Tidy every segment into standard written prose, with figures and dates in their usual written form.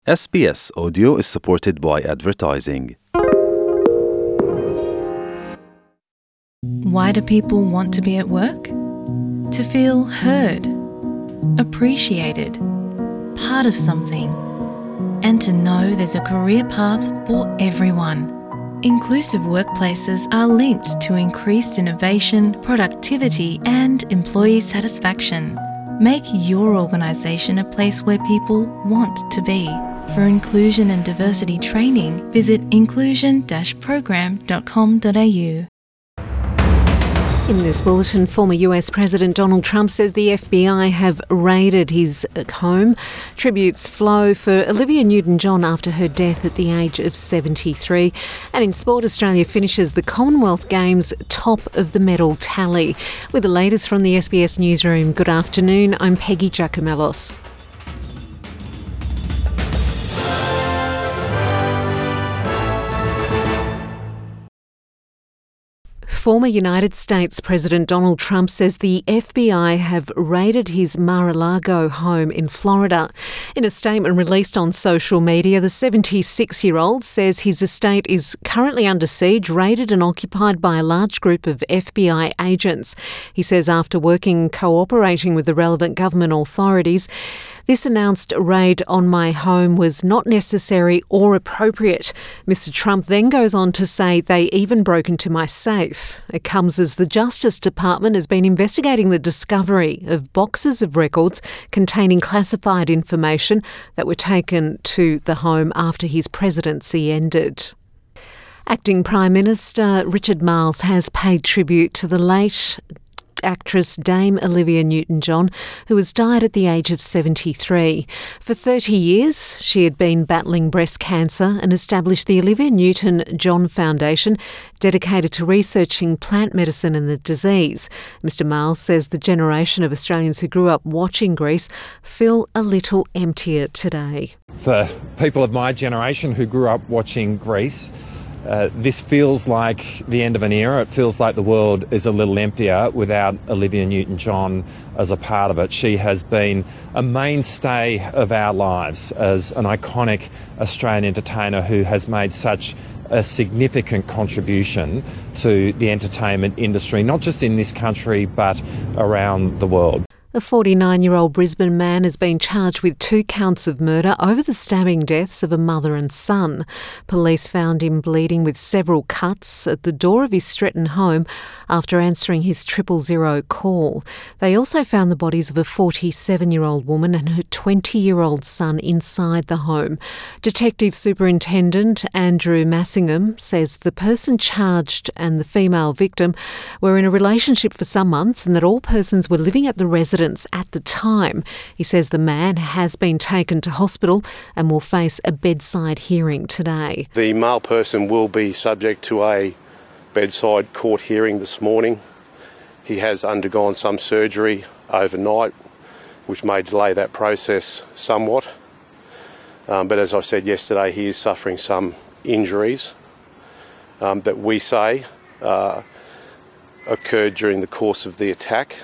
SBS Audio is supported by advertising. Why do people want to be at work? To feel heard, appreciated, part of something, and to know there's a career path for everyone. Inclusive workplaces are linked to increased innovation, productivity, and employee satisfaction. Make your organisation a place where people want to be. For inclusion and diversity training, visit inclusion-program.com.au. In this bulletin, former US President Donald Trump says the FBI have raided his home. Tributes flow for Olivia Newton-John after her death at the age of 73. And in sport, Australia finishes the Commonwealth Games top of the medal tally. With the latest from the SBS Newsroom, good afternoon, I'm Peggy Giacomellos. Former United States President Donald Trump says the FBI have raided his Mar-a-Lago home in Florida. In a statement released on social media, the 76-year-old says his estate is currently under siege, raided and occupied by a large group of FBI agents. He says after cooperating with the relevant government authorities, this announced raid on my home was not necessary or appropriate. Mr. Trump then goes on to say they even broke into my safe. It comes as the Justice Department has been investigating the discovery of boxes of records containing classified information that were taken to the home after his presidency ended. Acting Prime Minister Richard Marles has paid tribute to the late actress Dame Olivia Newton-John, who has died at the age of 73. For 30 years, she had been battling breast cancer and established the Olivia Newton-John Foundation, dedicated to researching plant medicine and the disease. Mr. Marles says the generation of Australians who grew up watching Grease feel a little emptier today. For people of my generation who grew up watching Grease, this feels like the end of an era. It feels like the world is a little emptier without Olivia Newton-John as a part of it. She has been a mainstay of our lives as an iconic Australian entertainer who has made such a significant contribution to the entertainment industry, not just in this country but around the world. A 49-year-old Brisbane man has been charged with 2 counts of murder over the stabbing deaths of a mother and son. Police found him bleeding with several cuts at the door of his Stretton home after answering his 000 call. They also found the bodies of a 47-year-old woman and her 20-year-old son inside the home. Detective Superintendent Andrew Massingham says the person charged and the female victim were in a relationship for some months and that all persons were living at the residence at the time. He says the man has been taken to hospital and will face a bedside hearing today. The male person will be subject to a bedside court hearing this morning. He has undergone some surgery overnight, which may delay that process somewhat. But as I said yesterday, he is suffering some injuries that we say occurred during the course of the attack.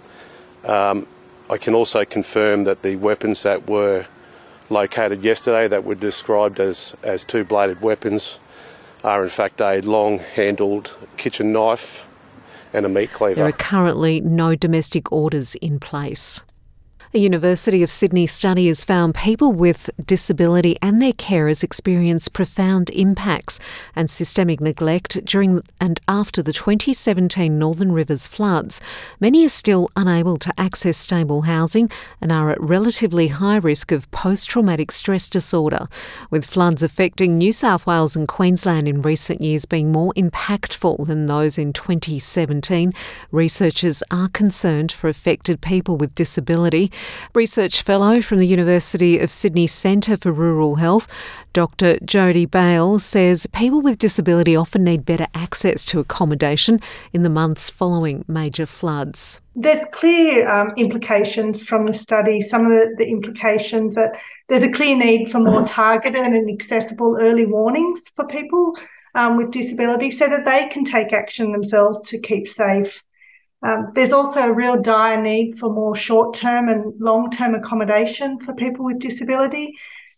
I can also confirm that the weapons that were located yesterday that were described as 2-bladed weapons are in fact a long-handled kitchen knife and a meat cleaver. There are currently no domestic orders in place. A University of Sydney study has found people with disability and their carers experience profound impacts and systemic neglect during and after the 2017 Northern Rivers floods. Many are still unable to access stable housing and are at relatively high risk of post-traumatic stress disorder. With floods affecting New South Wales and Queensland in recent years being more impactful than those in 2017, researchers are concerned for affected people with disability. Research Fellow from the University of Sydney Centre for Rural Health, Dr Jodie Bale, says people with disability often need better access to accommodation in the months following major floods. There's clear implications from the study. Some of the implications that there's a clear need for more targeted and accessible early warnings for people with disability so that they can take action themselves to keep safe. There's also a real dire need for more short-term and long-term accommodation for people with disability.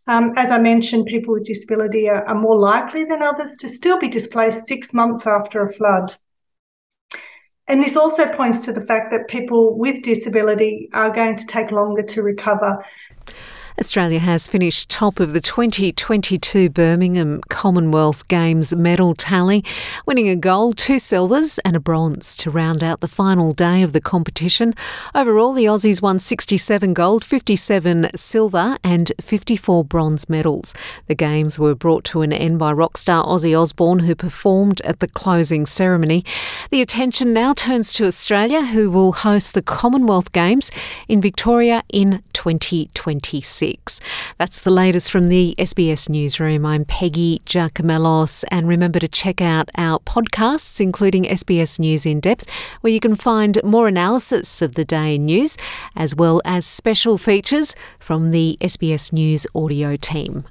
As I mentioned, people with disability are more likely than others to still be displaced 6 months after a flood. And this also points to the fact that people with disability are going to take longer to recover. Australia has finished top of the 2022 Birmingham Commonwealth Games medal tally, winning a gold, 2 silvers and a bronze to round out the final day of the competition. Overall, the Aussies won 67 gold, 57 silver and 54 bronze medals. The Games were brought to an end by rock star Ozzy Osbourne, who performed at the closing ceremony. The attention now turns to Australia, who will host the Commonwealth Games in Victoria in 2026. That's the latest from the SBS Newsroom. I'm Peggy Giacomellos, and remember to check out our podcasts, including SBS News In Depth, where you can find more analysis of the day in news, as well as special features from the SBS News audio team.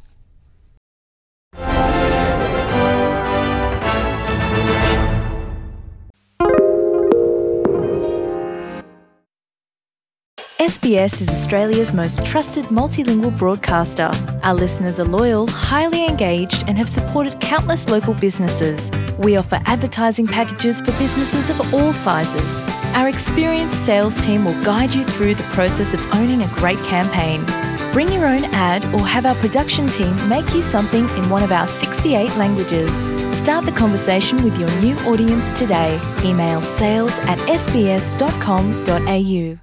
SBS is Australia's most trusted multilingual broadcaster. Our listeners are loyal, highly engaged, and have supported countless local businesses. We offer advertising packages for businesses of all sizes. Our experienced sales team will guide you through the process of owning a great campaign. Bring your own ad or have our production team make you something in one of our 68 languages. Start the conversation with your new audience today. Email sales@sbs.com.au.